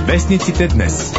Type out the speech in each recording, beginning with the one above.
Вестниците днес.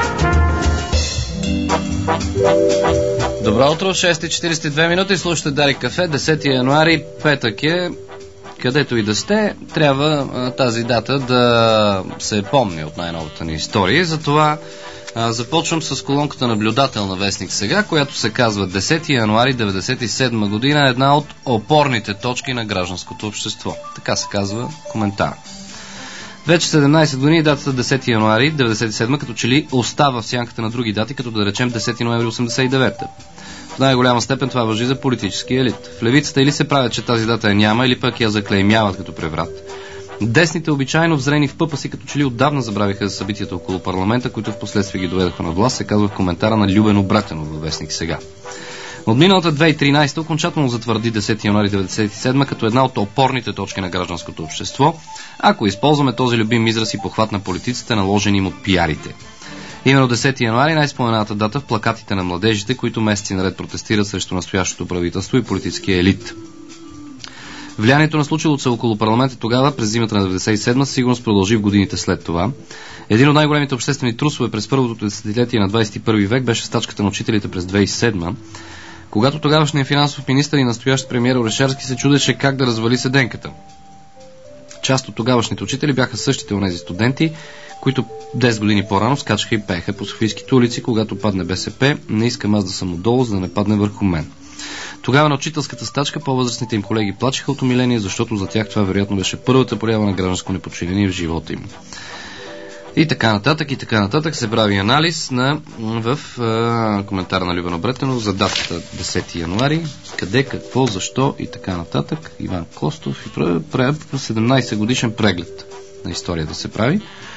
Добро утро, 6:42 минути, слушате Дарик Кафе, 10 януари, петък е. Където и да сте, трябва тази дата да се помни от най-новата ни история. Затова започвам с колонката наблюдател на Вестник сега, която се казва 10 януари 1997 година, една от опорните точки на гражданското общество. Така се казва коментар. Вече 17 години датата 10 януари 1997 като че ли остава в сянката на други дати, като да речем 10 ноември 1989. В най-голяма степен това важи за политически елит. В левицата или се правят, че тази дата я няма, или пък я заклеймяват като преврат. Десните, обичайно взрени в пъпа си, като че ли отдавна забравиха за събитията около парламента, които в последствие ги доведаха на власт, се казва в коментара на Любен Обратенов във Вестник сега. От миналата 2013 окончателно затвърди 10 януари 1997 като една от опорните точки на гражданското общество, ако използваме този любим израз и похват на политиците, наложени им от пиарите. Именно 10 януари най-спомената дата в плакатите на младежите, които месеци наред протестират срещу настоящото правителство и политическия елит. Влиянието на случилото се около парламента тогава, през зимата на 1997, сигурно продължи в годините след това. Един от най-големите обществени трусове през първото десетилетие на 21 век беше стачката на учителите през 2007, когато тогавашният финансов министър и настоящ премиер Орешарски се чудеше как да развали седенката. Част от тогавашните учители бяха същите онези студенти, които 10 години по-рано скачаха и пееха по софийските улици, когато падне БСП, не искам аз да съм отдолу, за да не падне върху мен. Тогава на учителската стачка по-възрастните им колеги плачеха от умиление, защото за тях това вероятно беше първата проява на гражданско неподчинение в живота им. И така нататък се прави анализ в коментар на Любен Обретенов за датата 10 януари, къде, какво, защо и така нататък. Иван Костов и прави 17 годишен преглед на историята се прави.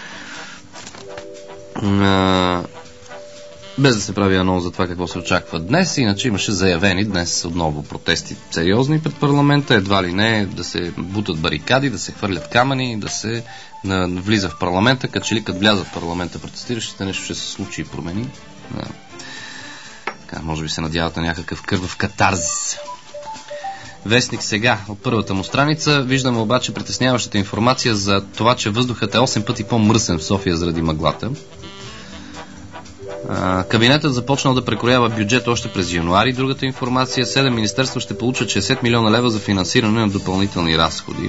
Без да се прави анонс за това какво се очаква днес, иначе имаше заявени днес отново протести сериозни пред парламента, едва ли не да се бутат барикади, да се хвърлят камъни, да се влиза в парламента, като че ли като вляза в парламента протестиращите, нещо ще се случи и промени. Така, може би се надяват на някакъв кървав катарзис. Вестник сега, от първата му страница, виждаме обаче притесняващата информация за това, че въздухът е 8 пъти по-мръсен в София заради мъглата. Кабинетът започнал да прекроява бюджет още през януари. Другата информация, 7 министерства ще получат 60 милиона лева за финансиране на допълнителни разходи.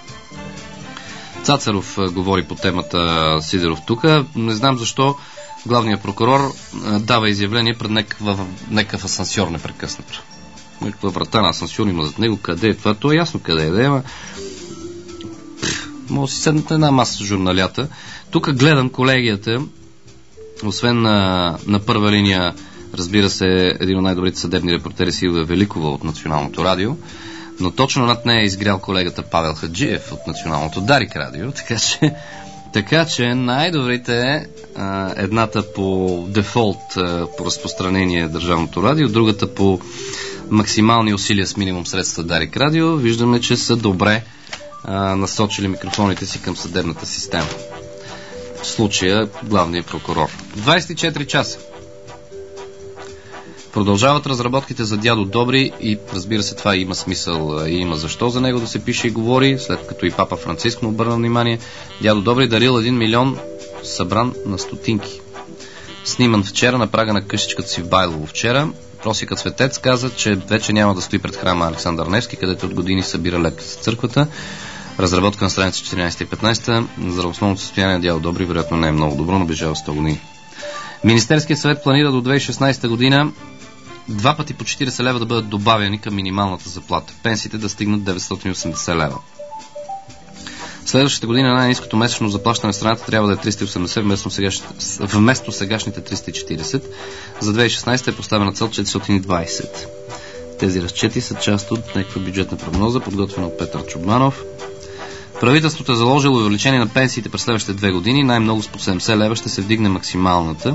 Цацаров говори по темата, Сидеров тук. Не знам защо главният прокурор дава изявление пред някакъв асансьор непрекъснато. Някаква врата на асансьор има зад него. Къде е това? То е ясно къде е. Да има. Може да си седнете една маса журналята. Тук гледам колегията. Освен на първа линия, разбира се, един от най-добрите съдебни репортери Силвия Великова от Националното радио, но точно над нея е изгрял колегата Павел Хаджиев от Националното Дарик радио, така че най-добрите едната по дефолт по разпространение Държавното радио, другата по максимални усилия с минимум средства Дарик радио, виждаме, че са добре насочили микрофоните си към съдебната система. В случая главният прокурор. 24 часа. Продължават разработките за Дядо Добри и разбира се това има смисъл и има защо за него да се пише и говори, след като и папа Франциск му обърна внимание. Дядо Добри дарил 1 милион събран на стотинки. Сниман вчера на прага на къщичката си в Байлово вчера. Просикът Светец каза, че вече няма да стои пред храма Александър Невски, където от години събира лепки за църквата. Разработка на страница 14 и 15. Здравословното състояние на Дядо Добри вероятно не е много добро, но бежава 100 години. Министерският съвет планира до 2016 година 2 пъти по 40 лева да бъдат добавени към минималната заплата. Пенсиите да стигнат 980 лева. Следващата година най-ниското месечно заплащане в страната трябва да е 380 вместо сегашните 340. За 2016 е поставена цел 420. Тези разчети са част от някаква бюджетна прогноза, подготвена от Петър Чубанов. Правителството е заложило увеличение на пенсиите през следващите 2 години. Най-много с по 70 лева ще се вдигне максималната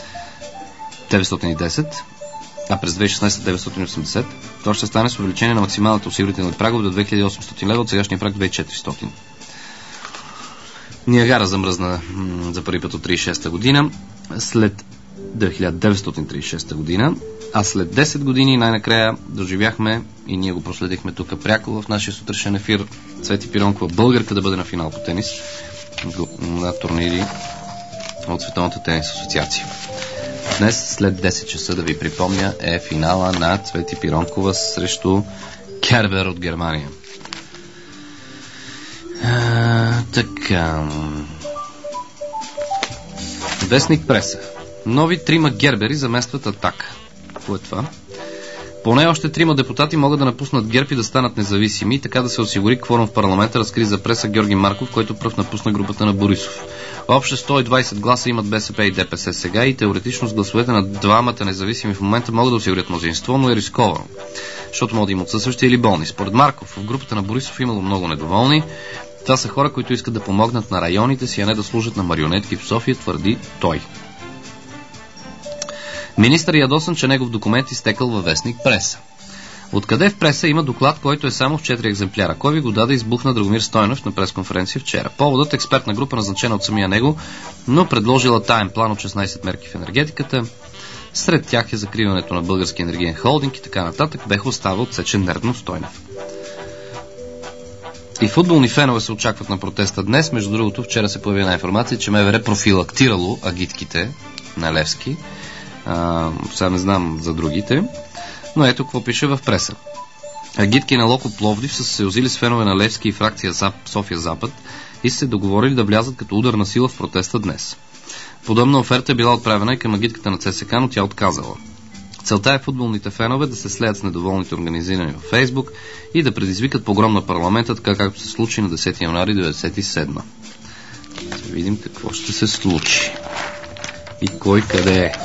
910, а през 2016 980. Това ще стане с увеличение на максималната осигурителна прагове до 2800 лева от сегашния праг 2400. Ниагара замръзна за първи път от 36-та година, след 1936 година, а след 10 години най-накрая доживяхме и ние го проследихме тук пряко в нашия сутрешен ефир Цвети Пиронкова, българка, да бъде на финал по тенис на турнири от Световната тенис асоциация. Днес след 10 часа, да ви припомня, е финала на Цвети Пиронкова срещу Кербер от Германия. Така. Вестник преса. Нови 3 гербери заместват Атака. Какво е това? Поне още 3 депутати могат да напуснат ГЕРБ и да станат независими и така да се осигури кворум в парламента, разкри за преса Георги Марков, който пръв напусна групата на Борисов. Общо 120 гласа имат БСП и ДПС сега и теоретично с гласовете на 2 независими в момента могат да осигурят мнозинство, но е рисковано, защото могат да им отсъстващи или болни. Според Марков, в групата на Борисов имало много недоволни. Това са хора, които искат да помогнат на районите си, а не да служат на марионетки в София, твърди той. Министър ядосан, че негов документ изтекал във вестник преса. Откъде в преса има доклад, който е само в 4 екземпляра? Кой ви го даде, избухна Драгомир Стойнев на пресконференция вчера. Поводът, експертна група, назначена от самия него, но предложила таен план от 16 мерки в енергетиката. Сред тях е закриването на Български енергиен холдинг и така нататък. Бех остава отсечен нервно Стойнев. И футболни фенове се очакват на протеста днес. Между другото, вчера се появи една информация, че МВР профилактирало агитките на Левски. Сега не знам за другите, но ето какво пише в преса. Агитки на Локо Пловдив са се съюзили с фенове на Левски и фракция София Запад и са се договорили да влязат като ударна сила в протеста днес. Подобна оферта е била отправена и към агитката на ЦСК, но тя отказала. Целта е футболните фенове да се слеят с недоволните организирани във Фейсбук и да предизвикат погром на парламента, така както се случи на 10 януари 1997. Да видим какво ще се случи. И кой къде е.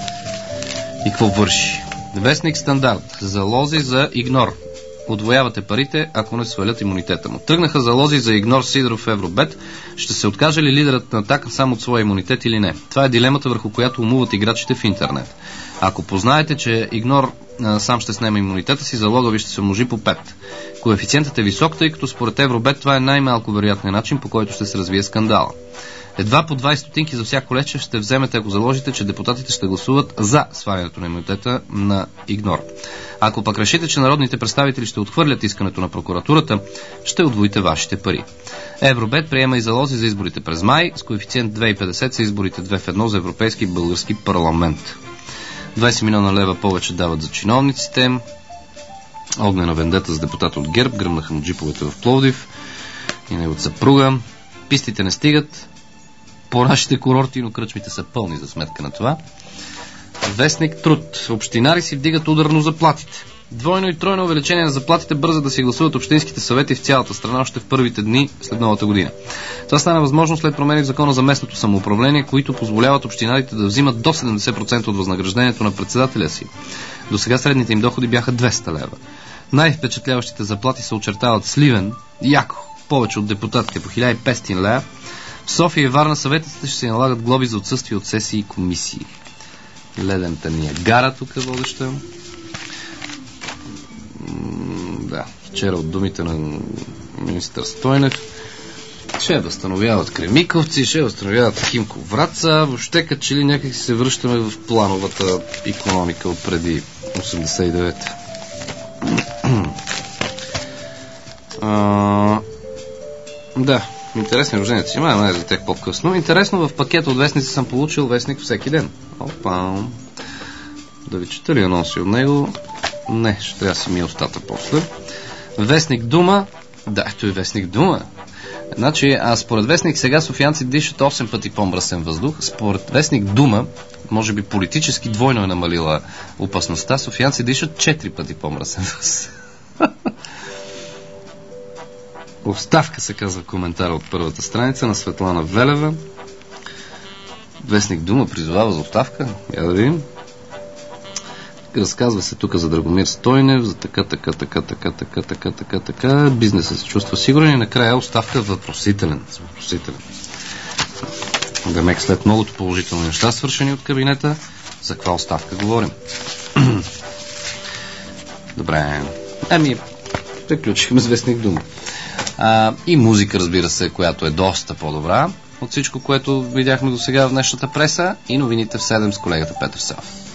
И какво върши. Вестник Стандарт. Залози за игнор. Удвоявате парите, ако не свалят имунитета му. Тръгнаха залози за игнор Сидоров в Евробет. Ще се откаже ли лидерът на Атака сам от своя имунитет или не? Това е дилемата, върху която умуват играчите в интернет. Ако познаете, че игнор сам ще снема имунитета си, залога ви ще се умножи по 5. Коефициентът е висок, тъй като според Евробет това е най-малко вероятният начин, по който ще се развие скандала. Едва по 20 стотинки за всяко лече ще вземете, ако заложите, че депутатите ще гласуват за свалянето на имунитета на игнор. Ако пък решите, че народните представители ще отхвърлят искането на прокуратурата, ще удвоите вашите пари. Евробет приема и залози за изборите през май, с коефициент 2,50 са изборите 2 в 1 за Европейски и Български парламент. 20 милиона лева повече дават за чиновниците. Огнена вендета с депутат от ГЕРБ, гръмнаха му джиповете в Пловдив и неговата съпруга. Пистите не стигат по нашите курорти, но кръчмите са пълни за сметка на това. Вестник Труд. Общинари си вдигат ударно заплатите. Двойно и тройно увеличение на заплатите бърза да си гласуват общинските съвети в цялата страна още в първите дни след новата година. Това стана възможно след промени в закона за местното самоуправление, които позволяват общинарите да взимат до 70% от възнаграждението на председателя си. До сега средните им доходи бяха 200 лева. Най-впечатляващите заплати се очертават Сливен, яко, повече от депутатите по 1500 лева. В София и Варна съветите ще се налагат глоби за отсъствие от сесии и комисии. Ледената ни е гара тук водеща. Да, вчера от думите на министър Стойнев ще възстановяват Кремиковци, ще възстановяват Химко Враца. Въобще като че ли някак се връщаме в плановата икономика от преди 89-та. Да, интересни рожденията си, май за тях по-късно. Интересно, в пакета от вестници съм получил вестник всеки ден. Опа! Да ви чета ли анонси от него? Не, ще трябва да си мия устата после. Вестник Дума. Да, ето и вестник Дума. Значи, според вестник сега софиянци дишат 8 пъти по-мръсен въздух. Според вестник Дума, може би политически двойно е намалила опасността, софиянци дишат 4 пъти по-мръсен въздух. Оставка се казва коментар от първата страница на Светлана Велева. Вестник Дума призовава за оставка. Я да видим. Разказва се тук за Драгомир Стойнев, за така. Бизнесът се чувства сигурен и накрая оставка въпросителен. Демек след многото положителни неща, свършени от кабинета, за каква оставка говорим? Добре. Приключихме с вестник Дума. И музика, разбира се, която е доста по-добра от всичко, което видяхме до сега в днешната преса, и новините в 7 с колегата Петър Сав.